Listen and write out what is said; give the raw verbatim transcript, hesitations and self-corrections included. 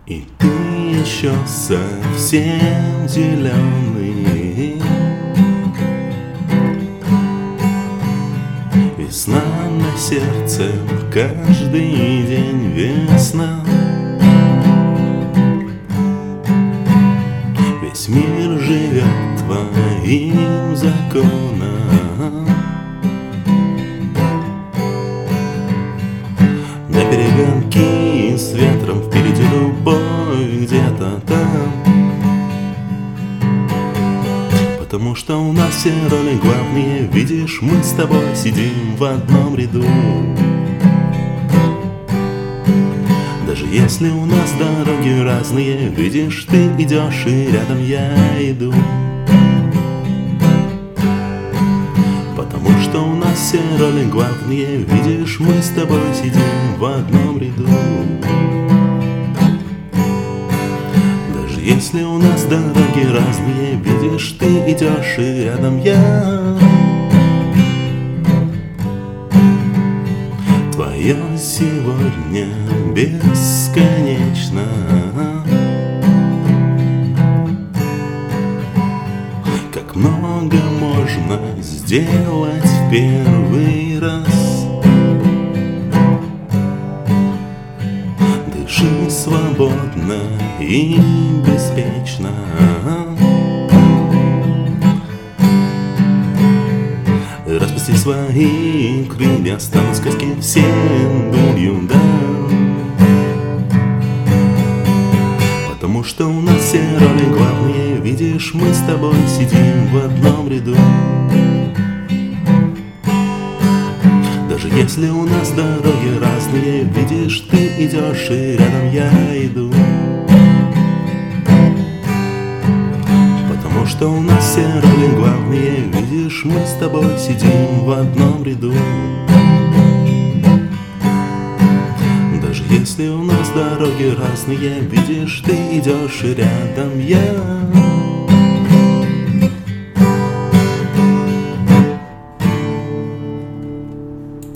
И ты еще совсем зеленый. Весна на сердце, каждый день весна. Весь мир живет твоим законом. На перегонки с ветром, впереди любовь где-то там. Потому что у нас все роли главные. Видишь, мы с тобой сидим в одном ряду. Даже если у нас дороги разные, видишь, ты идешь и рядом я иду. Потому что у нас все роли главные. Видишь, мы с тобой сидим в одном ряду. Даже если у нас дороги разные, видишь, ты идешь и рядом я. Твое сегодня бесконечно. Как много можно сделать в первый раз. Дыши свободно и беспечно. Распусти свои крылья, станут сказки всем былью, да. Потому что у нас все роли главные. Видишь, мы с тобой сидим в одном ряду. Даже если у нас дороги разные, видишь, ты идешь и рядом я иду. Потому что у нас все роли главные. Видишь, мы с тобой сидим в одном ряду. Даже если у нас дороги разные, видишь, ты идешь и рядом я.